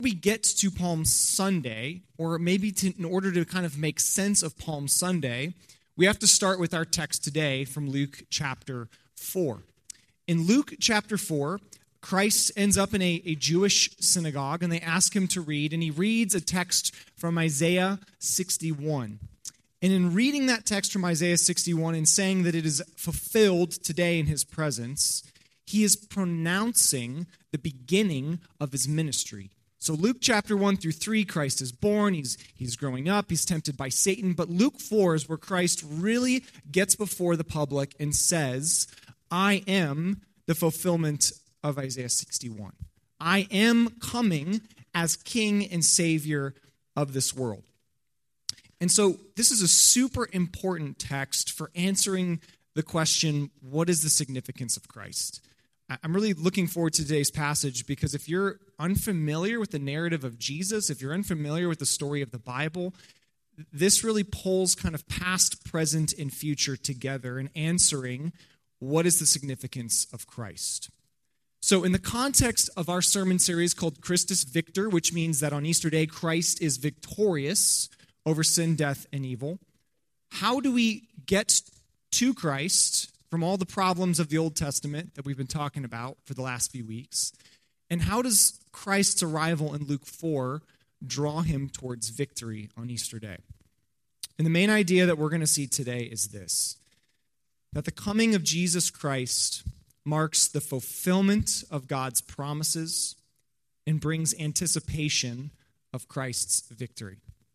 we get to Palm Sunday, or maybe in order to kind of make sense of Palm Sunday, we have to start with our text today from Luke chapter 4. In Luke chapter 4, Christ ends up in a Jewish synagogue, and they ask him to read, and he reads a text from Isaiah 61. And in reading that text from Isaiah 61 and saying that it is fulfilled today in his presence, he is pronouncing the beginning of his ministry. So Luke chapter 1 through 3, Christ is born, he's growing up, he's tempted by Satan. But Luke 4 is where Christ really gets before the public and says, I am the fulfillment of Isaiah 61. I am coming as King and Savior of this world. And so this is a super important text for answering the question, what is the significance of Christ? I'm really looking forward to today's passage because if you're unfamiliar with the narrative of Jesus, if you're unfamiliar with the story of the Bible, this really pulls kind of past, present, and future together in answering what is the significance of Christ. So in the context of our sermon series called Christus Victor, which means that on Easter Day, Christ is victorious over sin, death, and evil, how do we get to Christ from all the problems of the Old Testament that we've been talking about for the last few weeks? And how does Christ's arrival in Luke 4 draw him towards victory on Easter Day? And the main idea that we're going to see today is this, that the coming of Jesus Christ marks the fulfillment of God's promises and brings anticipation of Christ's victory.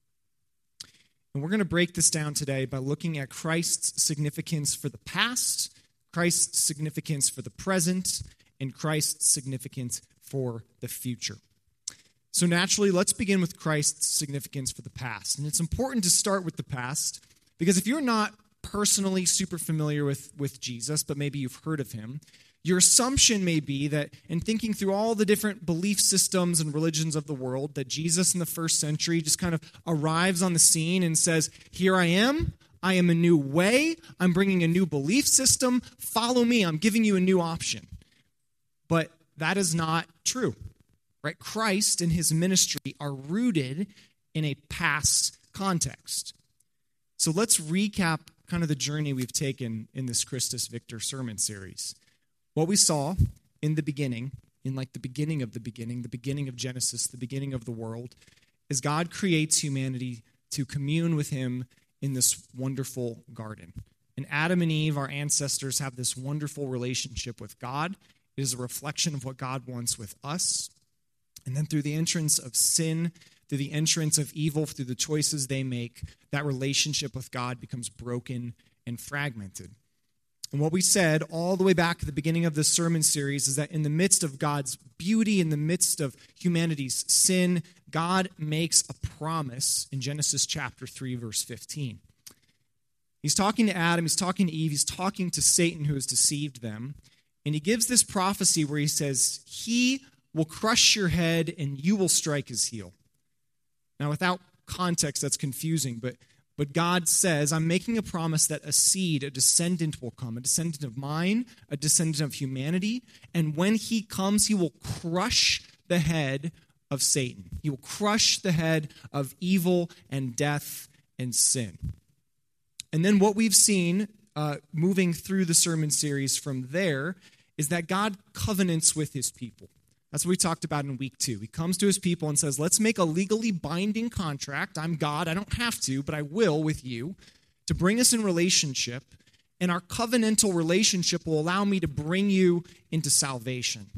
And we're going to break this down today by looking at Christ's significance for the past, Christ's significance for the present, and Christ's significance for the future. So naturally, let's begin with Christ's significance for the past. And it's important to start with the past because if you're not personally super familiar with Jesus, but maybe you've heard of him, your assumption may be that in thinking through all the different belief systems and religions of the world, that Jesus in the first century just kind of arrives on the scene and says, here I am a new way, I'm bringing a new belief system, follow me, I'm giving you a new option. But that is not true, right? Christ and his ministry are rooted in a past context. So let's recap kind of the journey we've taken in this Christus Victor sermon series. What we saw in the beginning, in like the beginning of Genesis, the beginning of the world, is God creates humanity to commune with him in this wonderful garden. And Adam and Eve, our ancestors, have this wonderful relationship with God. It is a reflection of what God wants with us. And then through the entrance of sin, through the entrance of evil, through the choices they make, that relationship with God becomes broken and fragmented. And what we said all the way back at the beginning of this sermon series is that in the midst of God's beauty, in the midst of humanity's sin, God makes a promise in Genesis chapter 3, verse 15. He's talking to Adam, he's talking to Eve, he's talking to Satan who has deceived them. And he gives this prophecy where he says, he will crush your head and you will strike his heel. Now, without context, that's confusing, but God says, I'm making a promise that a seed, a descendant will come, a descendant of mine, a descendant of humanity, and when he comes, he will crush the head of Satan. He will crush the head of evil and death and sin. And then what we've seen moving through the sermon series from there is that God covenants with his people. That's what we talked about in week 2. He comes to his people and says, let's make a legally binding contract. I'm God. I don't have to, but I will with you to bring us in relationship. And our covenantal relationship will allow me to bring you into salvation.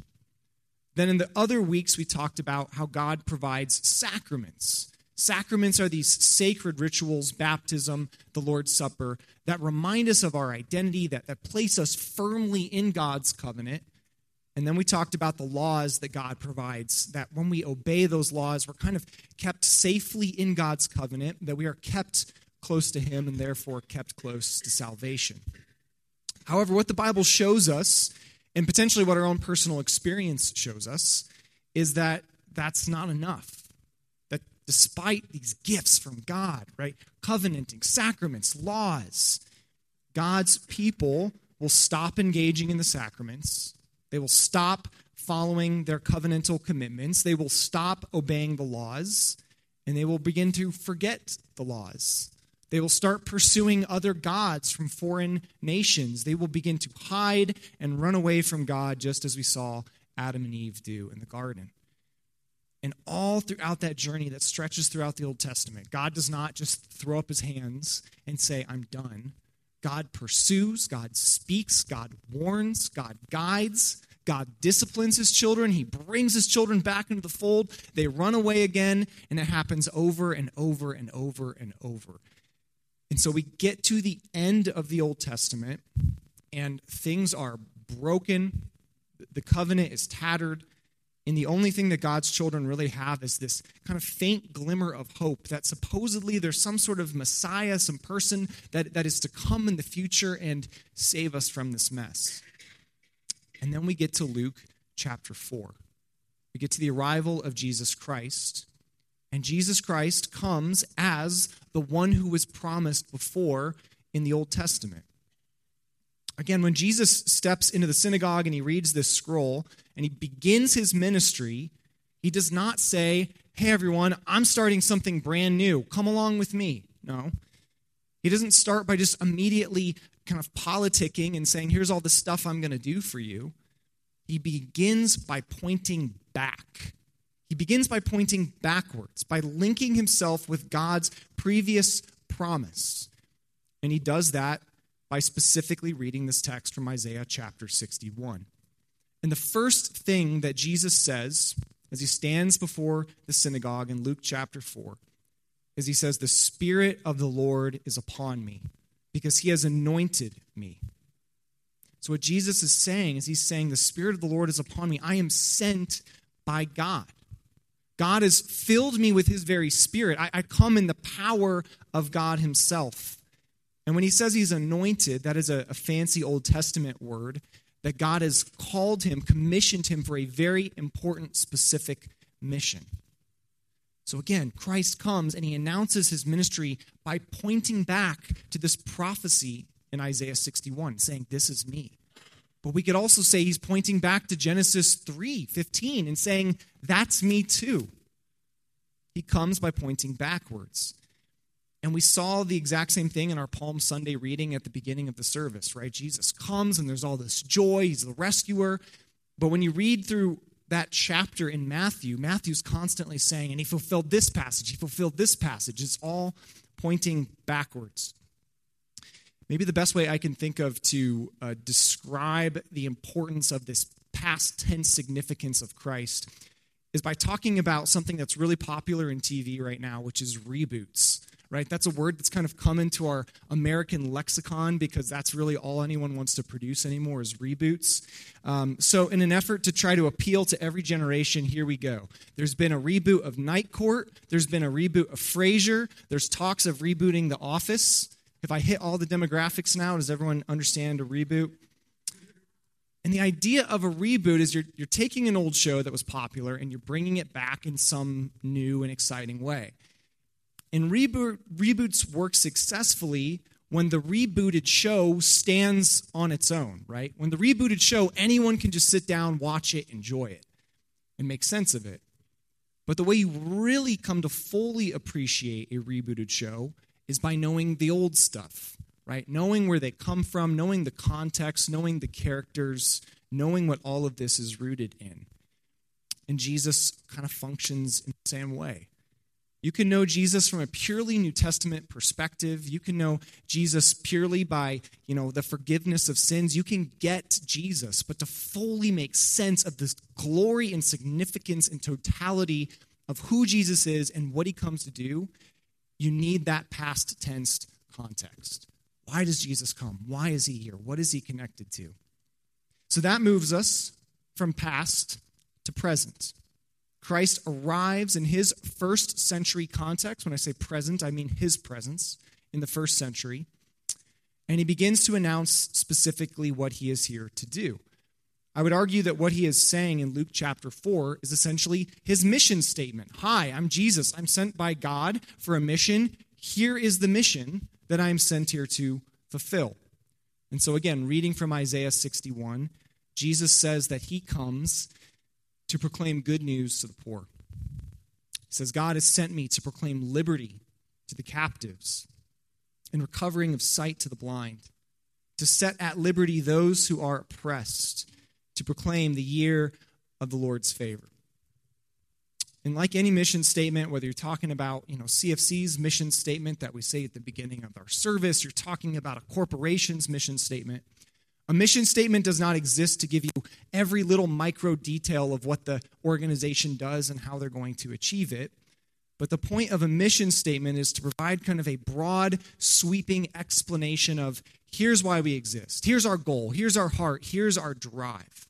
Then in the other weeks, we talked about how God provides sacraments. Sacraments are these sacred rituals, baptism, the Lord's Supper, that remind us of our identity, that place us firmly in God's covenant. And then we talked about the laws that God provides, that when we obey those laws, we're kind of kept safely in God's covenant, that we are kept close to him and therefore kept close to salvation. However, what the Bible shows us, and potentially what our own personal experience shows us, is that that's not enough. That despite these gifts from God, right, covenanting, sacraments, laws, God's people will stop engaging in the sacraments. They will stop following their covenantal commitments. They will stop obeying the laws, and they will begin to forget the laws. They will start pursuing other gods from foreign nations. They will begin to hide and run away from God, just as we saw Adam and Eve do in the garden. And all throughout that journey that stretches throughout the Old Testament, God does not just throw up his hands and say, I'm done. God pursues, God speaks, God warns, God guides, God disciplines his children. He brings his children back into the fold. They run away again, and it happens over and over and over and over. And so we get to the end of the Old Testament, and things are broken. The covenant is tattered. And the only thing that God's children really have is this kind of faint glimmer of hope that supposedly there's some sort of Messiah, some person that is to come in the future and save us from this mess. And then we get to Luke chapter 4. We get to the arrival of Jesus Christ. And Jesus Christ comes as the one who was promised before in the Old Testament. Again, when Jesus steps into the synagogue and he reads this scroll and he begins his ministry, he does not say, hey, everyone, I'm starting something brand new. Come along with me. No. He doesn't start by just immediately kind of politicking and saying, here's all the stuff I'm going to do for you. He begins by pointing back. He begins by pointing backwards, by linking himself with God's previous promise. And he does that by specifically reading this text from Isaiah chapter 61. And the first thing that Jesus says as he stands before the synagogue in Luke chapter 4 is he says, the Spirit of the Lord is upon me because he has anointed me. So what Jesus is saying is he's saying, the Spirit of the Lord is upon me. I am sent by God. God has filled me with his very Spirit. I come in the power of God himself. And when he says he's anointed, that is a fancy Old Testament word, that God has called him, commissioned him for a very important, specific mission. So again, Christ comes and he announces his ministry by pointing back to this prophecy in Isaiah 61, saying, this is me. But we could also say he's pointing back to Genesis 3:15 and saying, that's me too. He comes by pointing backwards. And we saw the exact same thing in our Palm Sunday reading at the beginning of the service, right? Jesus comes and there's all this joy. He's the rescuer. But when you read through that chapter in Matthew, Matthew's constantly saying, and he fulfilled this passage, he fulfilled this passage. It's all pointing backwards. Maybe the best way I can think of to describe the importance of this past tense significance of Christ is by talking about something that's really popular in TV right now, which is reboots. Right? That's a word that's kind of come into our American lexicon because that's really all anyone wants to produce anymore is reboots. So in an effort to try to appeal to every generation, here we go. There's been a reboot of Night Court. There's been a reboot of Frasier. There's talks of rebooting The Office. If I hit all the demographics now, does everyone understand a reboot? And the idea of a reboot is you're taking an old show that was popular and you're bringing it back in some new and exciting way. And reboots work successfully when the rebooted show stands on its own, right? When the rebooted show, anyone can just sit down, watch it, enjoy it, and make sense of it. But the way you really come to fully appreciate a rebooted show is by knowing the old stuff, right? Knowing where they come from, knowing the context, knowing the characters, knowing what all of this is rooted in. And Jesus kind of functions in the same way. You can know Jesus from a purely New Testament perspective. You can know Jesus purely by, the forgiveness of sins. You can get Jesus, but to fully make sense of this glory and significance and totality of who Jesus is and what he comes to do, you need that past tense context. Why does Jesus come? Why is he here? What is he connected to? So that moves us from past to present. Christ arrives in his first century context. When I say present, I mean his presence in the first century. And he begins to announce specifically what he is here to do. I would argue that what he is saying in Luke chapter 4 is essentially his mission statement. Hi, I'm Jesus. I'm sent by God for a mission. Here is the mission that I'm sent here to fulfill. And so again, reading from Isaiah 61, Jesus says that he comes to proclaim good news to the poor. He says, God has sent me to proclaim liberty to the captives and recovering of sight to the blind, to set at liberty those who are oppressed, to proclaim the year of the Lord's favor. And like any mission statement, whether you're talking about, CFC's mission statement that we say at the beginning of our service, you're talking about a corporation's mission statement. A mission statement does not exist to give you every little micro detail of what the organization does and how they're going to achieve it. But the point of a mission statement is to provide kind of a broad, sweeping explanation of here's why we exist, here's our goal, here's our heart, here's our drive.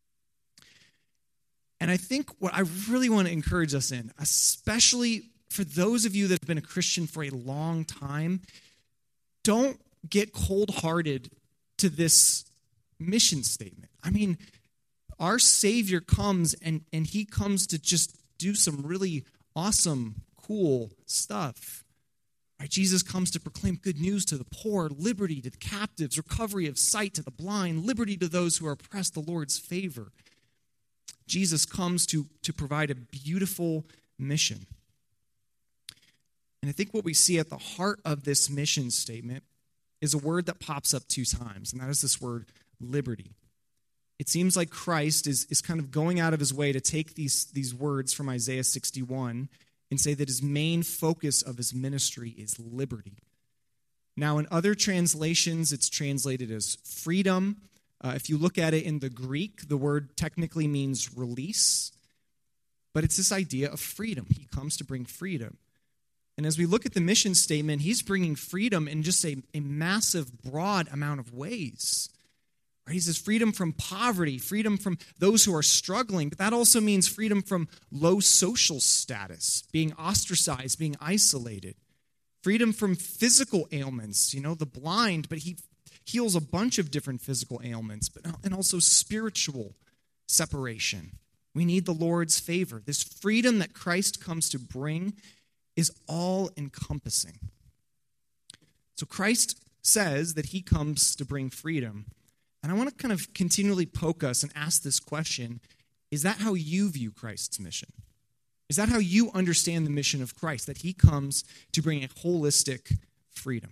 And I think what I really want to encourage us in, especially for those of you that have been a Christian for a long time, don't get cold-hearted to this mission statement. I mean, our Savior comes and he comes to just do some really awesome, cool stuff. Right? Jesus comes to proclaim good news to the poor, liberty to the captives, recovery of sight to the blind, liberty to those who are oppressed, the Lord's favor. Jesus comes to provide a beautiful mission. And I think what we see at the heart of this mission statement is a word that pops up 2 times, and that is this word, liberty. It seems like Christ is kind of going out of his way to take these words from Isaiah 61 and say that his main focus of his ministry is liberty. Now, in other translations, it's translated as freedom. If you look at it in the Greek, the word technically means release, but it's this idea of freedom. He comes to bring freedom. And as we look at the mission statement, he's bringing freedom in just a massive, broad amount of ways. Right? He says freedom from poverty, freedom from those who are struggling, but that also means freedom from low social status, being ostracized, being isolated. Freedom from physical ailments, the blind, but he heals a bunch of different physical ailments, and also spiritual separation. We need the Lord's favor. This freedom that Christ comes to bring is all-encompassing. So Christ says that he comes to bring freedom. And I want to kind of continually poke us and ask this question, is that how you view Christ's mission? Is that how you understand the mission of Christ, that he comes to bring a holistic freedom?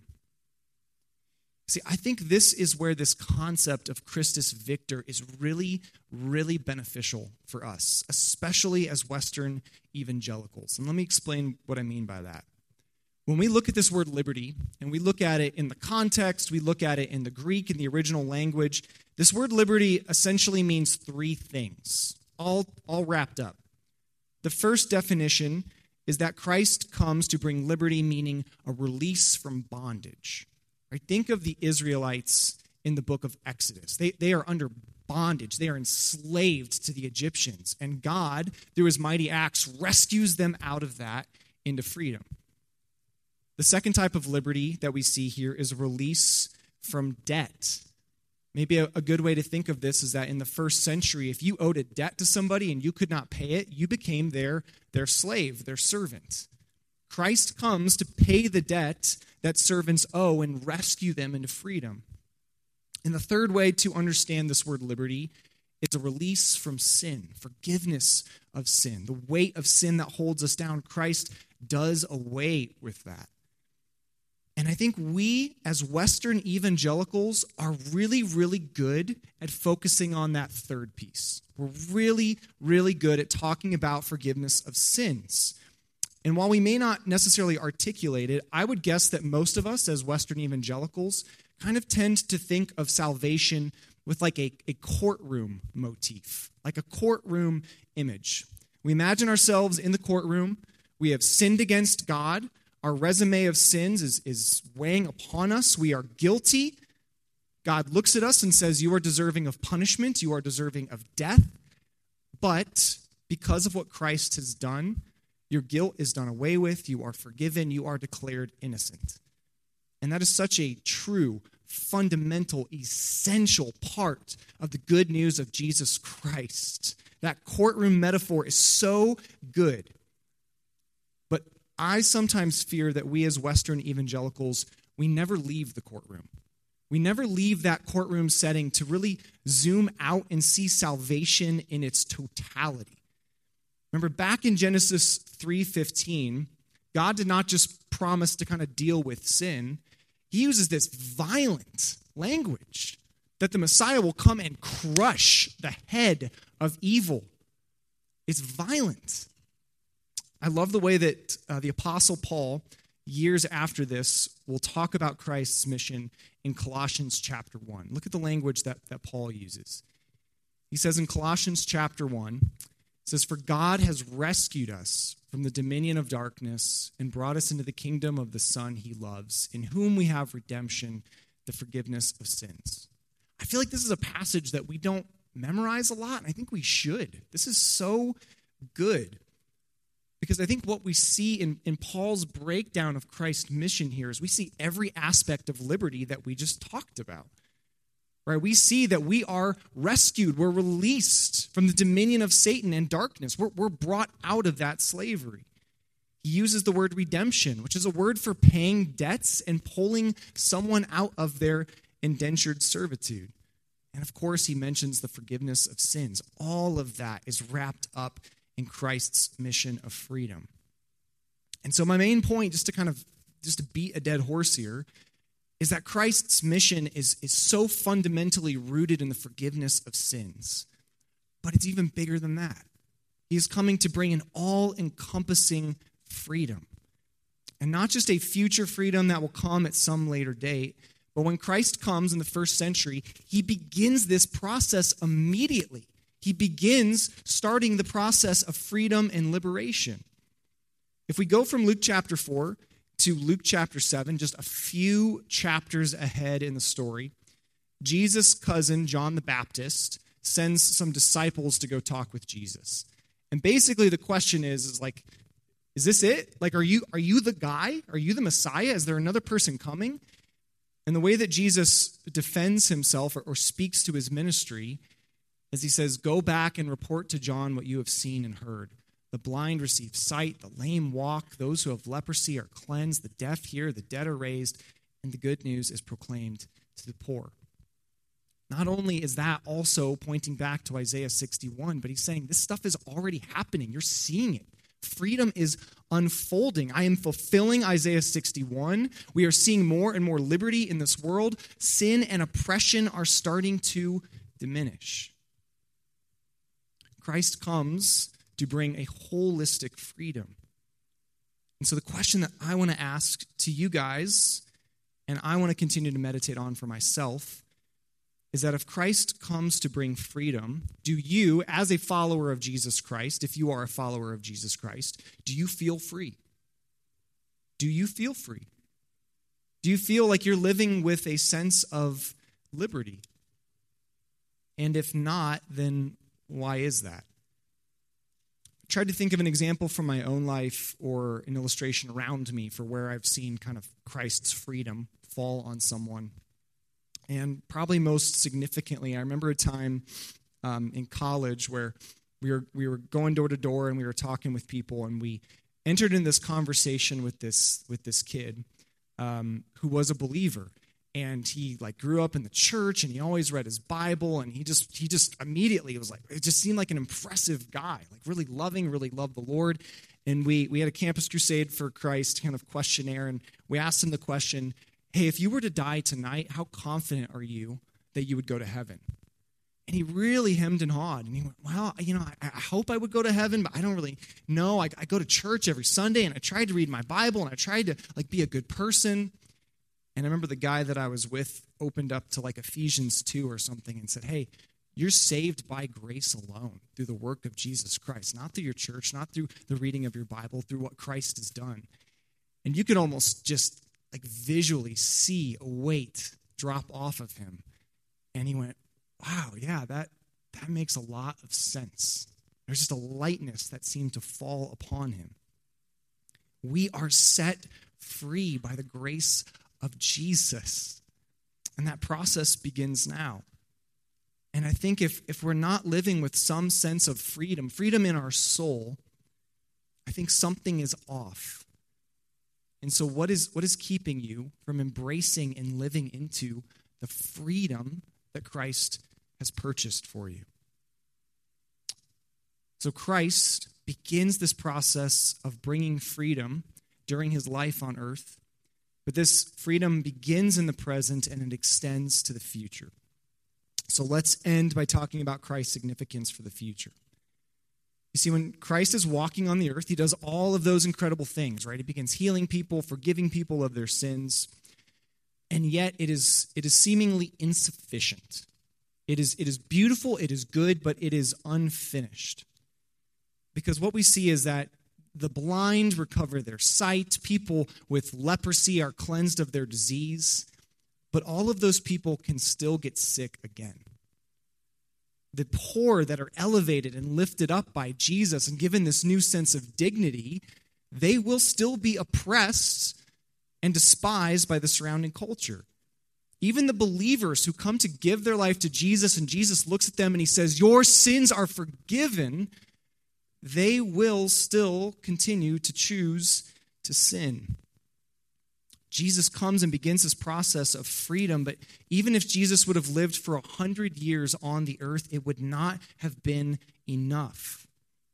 See, I think this is where this concept of Christus Victor is really, really beneficial for us, especially as Western evangelicals. And let me explain what I mean by that. When we look at this word liberty, and we look at it in the context, we look at it in the Greek, in the original language, this word liberty essentially means 3 things, all wrapped up. The first definition is that Christ comes to bring liberty, meaning a release from bondage. Right? Think of the Israelites in the book of Exodus. They are under bondage. They are enslaved to the Egyptians. And God, through his mighty acts, rescues them out of that into freedom. The second type of liberty that we see here is a release from debt. Maybe a good way to think of this is that in the first century, if you owed a debt to somebody and you could not pay it, you became their slave, their servant. Christ comes to pay the debt that servants owe and rescue them into freedom. And the third way to understand this word liberty is a release from sin, forgiveness of sin, the weight of sin that holds us down. Christ does away with that. And I think we, as Western evangelicals, are really, really good at focusing on that third piece. We're really, really good at talking about forgiveness of sins. And while we may not necessarily articulate it, I would guess that most of us, as Western evangelicals, kind of tend to think of salvation with like a courtroom motif, like a courtroom image. We imagine ourselves in the courtroom. We have sinned against God. Our resume of sins is weighing upon us. We are guilty. God looks at us and says, you are deserving of punishment. You are deserving of death. But because of what Christ has done, your guilt is done away with. You are forgiven. You are declared innocent. And that is such a true, fundamental, essential part of the good news of Jesus Christ. That courtroom metaphor is so good. But I sometimes fear that we as Western evangelicals, we never leave the courtroom. We never leave that courtroom setting to really zoom out and see salvation in its totality. Remember, back in Genesis 3:15, God did not just promise to kind of deal with sin. He uses this violent language that the Messiah will come and crush the head of evil. It's violent. I love the way that the Apostle Paul, years after this, will talk about Christ's mission in Colossians chapter 1. Look at the language that Paul uses. He says in Colossians chapter 1, it says, "For God has rescued us from the dominion of darkness and brought us into the kingdom of the Son he loves, in whom we have redemption, the forgiveness of sins." I feel like this is a passage that we don't memorize a lot, and I think we should. This is so good. Because I think what we see in Paul's breakdown of Christ's mission here is we see every aspect of liberty that we just talked about. Right? We see that we are rescued. We're released from the dominion of Satan and darkness. We're brought out of that slavery. He uses the word redemption, which is a word for paying debts and pulling someone out of their indentured servitude. And of course, he mentions the forgiveness of sins. All of that is wrapped up in Christ's mission of freedom. And so my main point, just to beat a dead horse here, is that Christ's mission is so fundamentally rooted in the forgiveness of sins. But it's even bigger than that. He is coming to bring an all-encompassing freedom. And not just a future freedom that will come at some later date, but when Christ comes in the first century, he begins this process immediately. He begins starting the process of freedom and liberation. If we go from Luke chapter 4 to Luke chapter 7, just a few chapters ahead in the story, Jesus' cousin, John the Baptist, sends some disciples to go talk with Jesus. And basically the question is this it? Like, are you the guy? Are you the Messiah? Is there another person coming? And the way that Jesus defends himself or speaks to his ministry is he says, "Go back and report to John what you have seen and heard. The blind receive sight, the lame walk, those who have leprosy are cleansed, the deaf hear, the dead are raised, and the good news is proclaimed to the poor." Not only is that also pointing back to Isaiah 61, but he's saying this stuff is already happening. You're seeing it. Freedom is unfolding. I am fulfilling Isaiah 61. We are seeing more and more liberty in this world. Sin and oppression are starting to diminish. Christ comes to bring a holistic freedom. And so the question that I want to ask to you guys, and I want to continue to meditate on for myself, is that if Christ comes to bring freedom, do you, as a follower of Jesus Christ, if you are a follower of Jesus Christ, do you feel free? Do you feel free? Do you feel like you're living with a sense of liberty? And if not, then why is that? I tried to think of an example from my own life or an illustration around me for where I've seen kind of Christ's freedom fall on someone. And probably most significantly, I remember a time in college where we were going door to door and we were talking with people, and we entered in this conversation with this kid who was a believer. And he grew up in the church, and he always read his Bible, and he just immediately was like, it just seemed like an impressive guy, like really loving, really loved the Lord. And we had a Campus Crusade for Christ kind of questionnaire, and we asked him the question, hey, if you were to die tonight, how confident are you that you would go to heaven? And he really hemmed and hawed, and he went, well, I hope I would go to heaven, but I don't really know. I go to church every Sunday, and I tried to read my Bible, and I tried to be a good person. And I remember the guy that I was with opened up to Ephesians 2 or something and said, hey, you're saved by grace alone, through the work of Jesus Christ, not through your church, not through the reading of your Bible, through what Christ has done. And you could almost just visually see a weight drop off of him. And he went, wow, yeah, that makes a lot of sense. There's just a lightness that seemed to fall upon him. We are set free by the grace of Jesus. And that process begins now. And I think if we're not living with some sense of freedom in our soul, I think something is off. And so what is keeping you from embracing and living into the freedom that Christ has purchased for you? So Christ begins this process of bringing freedom during his life on earth. But this freedom begins in the present and it extends to the future. So let's end by talking about Christ's significance for the future. You see, when Christ is walking on the earth, he does all of those incredible things, right? He begins healing people, forgiving people of their sins, and yet it is seemingly insufficient. It is beautiful, it is good, but it is unfinished. Because what we see is that the blind recover their sight, people with leprosy are cleansed of their disease, but all of those people can still get sick again. The poor that are elevated and lifted up by Jesus and given this new sense of dignity, they will still be oppressed and despised by the surrounding culture. Even the believers who come to give their life to Jesus and Jesus looks at them and he says, "Your sins are forgiven," they will still continue to choose to sin. Jesus comes and begins this process of freedom, but even if Jesus would have lived for 100 years on the earth, it would not have been enough.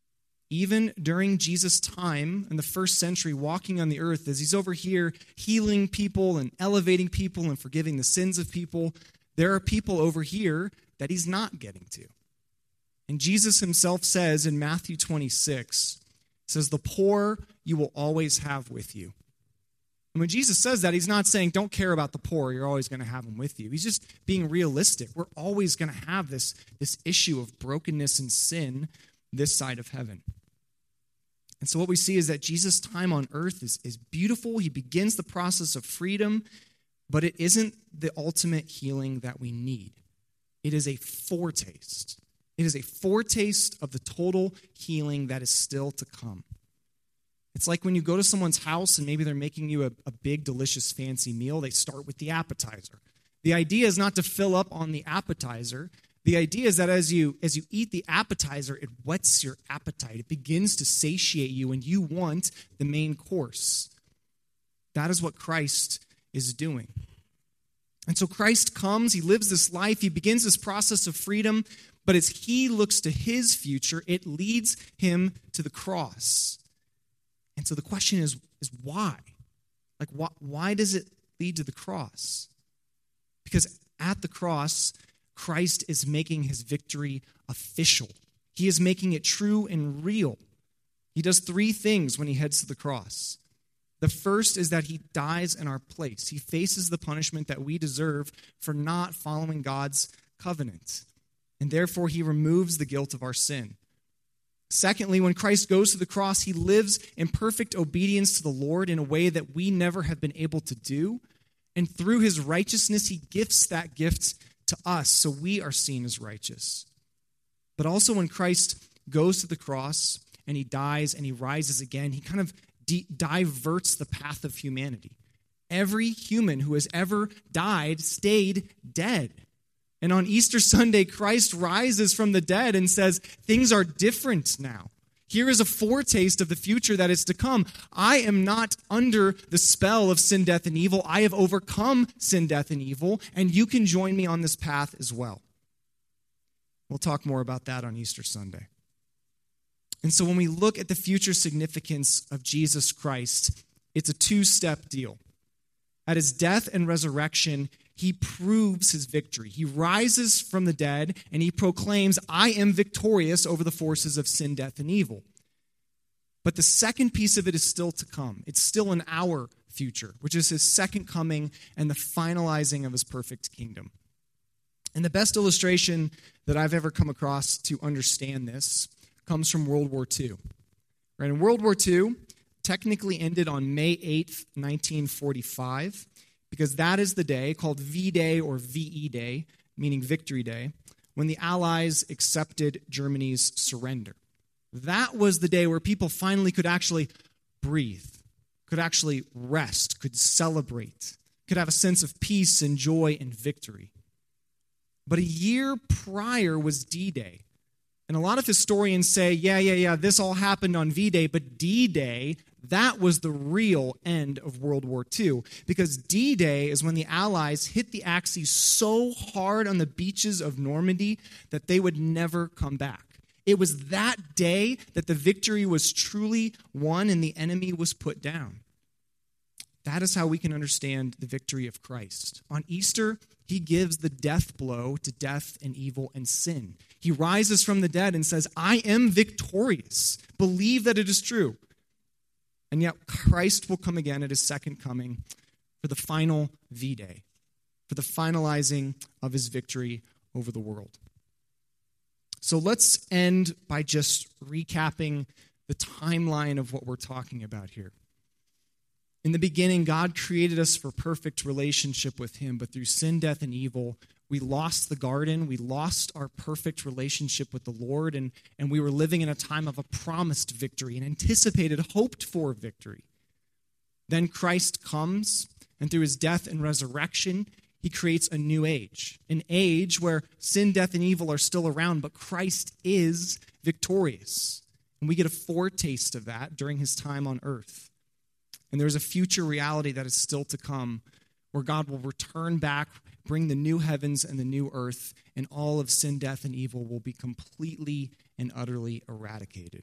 Even during Jesus' time in the first century, walking on the earth, as he's over here healing people and elevating people and forgiving the sins of people, there are people over here that he's not getting to. And Jesus himself says in Matthew 26, says, "The poor you will always have with you." And when Jesus says that, he's not saying, don't care about the poor, you're always going to have them with you. He's just being realistic. We're always going to have this issue of brokenness and sin this side of heaven. And so what we see is that Jesus' time on earth is beautiful. He begins the process of freedom, but it isn't the ultimate healing that we need. It is a foretaste. It is a foretaste of the total healing that is still to come. It's like when you go to someone's house and maybe they're making you a big, delicious, fancy meal, they start with the appetizer. The idea is not to fill up on the appetizer. The idea is that as you eat the appetizer, it whets your appetite. It begins to satiate you and you want the main course. That is what Christ is doing. And so Christ comes, he lives this life, he begins this process of freedom, but as he looks to his future, it leads him to the cross. And so the question is why? Like, why does it lead to the cross? Because at the cross, Christ is making his victory official. He is making it true and real. He does three things when he heads to the cross. The first is that he dies in our place. He faces the punishment that we deserve for not following God's covenant. And therefore, he removes the guilt of our sin. Secondly, when Christ goes to the cross, he lives in perfect obedience to the Lord in a way that we never have been able to do. And through his righteousness, he gifts that gift to us, so we are seen as righteous. But also when Christ goes to the cross and he dies and he rises again, he kind of diverts the path of humanity. Every human who has ever died stayed dead. And on Easter Sunday, Christ rises from the dead and says, things are different now. Here is a foretaste of the future that is to come. I am not under the spell of sin, death, and evil. I have overcome sin, death, and evil, and you can join me on this path as well. We'll talk more about that on Easter Sunday. And so when we look at the future significance of Jesus Christ, it's a two-step deal. At his death and resurrection, he proves his victory. He rises from the dead and he proclaims, I am victorious over the forces of sin, death, and evil. But the second piece of it is still to come. It's still in our future, which is his second coming and the finalizing of his perfect kingdom. And the best illustration that I've ever come across to understand this comes from World War II. Right? In World War II, technically ended on May 8th, 1945, because that is the day called V-Day or VE Day, meaning Victory Day, when the Allies accepted Germany's surrender. That was the day where people finally could actually breathe, could actually rest, could celebrate, could have a sense of peace and joy and victory. But a year prior was D-Day. And a lot of historians say, yeah, this all happened on V-Day, but D-Day, that was the real end of World War II. Because D-Day is when the Allies hit the Axis so hard on the beaches of Normandy that they would never come back. It was that day that the victory was truly won and the enemy was put down. That is how we can understand the victory of Christ. On Easter, he gives the death blow to death and evil and sin. He rises from the dead and says, I am victorious. Believe that it is true. And yet Christ will come again at his second coming for the final V-Day, for the finalizing of his victory over the world. So let's end by just recapping the timeline of what we're talking about here. In the beginning, God created us for perfect relationship with him, but through sin, death, and evil, we lost the garden, we lost our perfect relationship with the Lord, and we were living in a time of a promised victory, an anticipated, hoped-for victory. Then Christ comes, and through his death and resurrection, he creates a new age, an age where sin, death, and evil are still around, but Christ is victorious. And we get a foretaste of that during his time on earth. And there's a future reality that is still to come where God will return back, bring the new heavens and the new earth, and all of sin, death, and evil will be completely and utterly eradicated.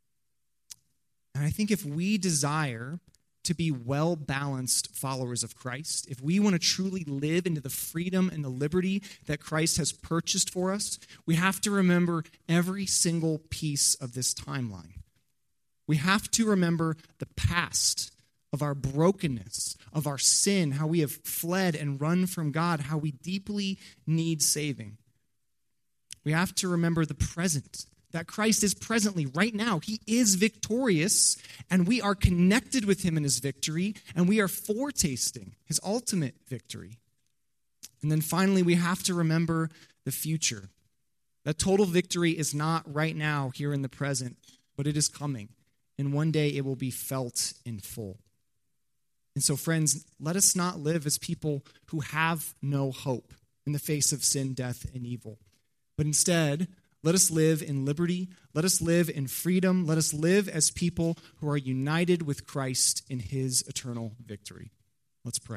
And I think if we desire to be well-balanced followers of Christ, if we want to truly live into the freedom and the liberty that Christ has purchased for us, we have to remember every single piece of this timeline. We have to remember the past of our brokenness, of our sin, how we have fled and run from God, how we deeply need saving. We have to remember the present, that Christ is presently, right now. He is victorious, and we are connected with him in his victory, and we are foretasting his ultimate victory. And then finally, we have to remember the future. That total victory is not right now, here in the present, but it is coming. And one day it will be felt in full. And so, friends, let us not live as people who have no hope in the face of sin, death, and evil. But instead, let us live in liberty. Let us live in freedom. Let us live as people who are united with Christ in his eternal victory. Let's pray.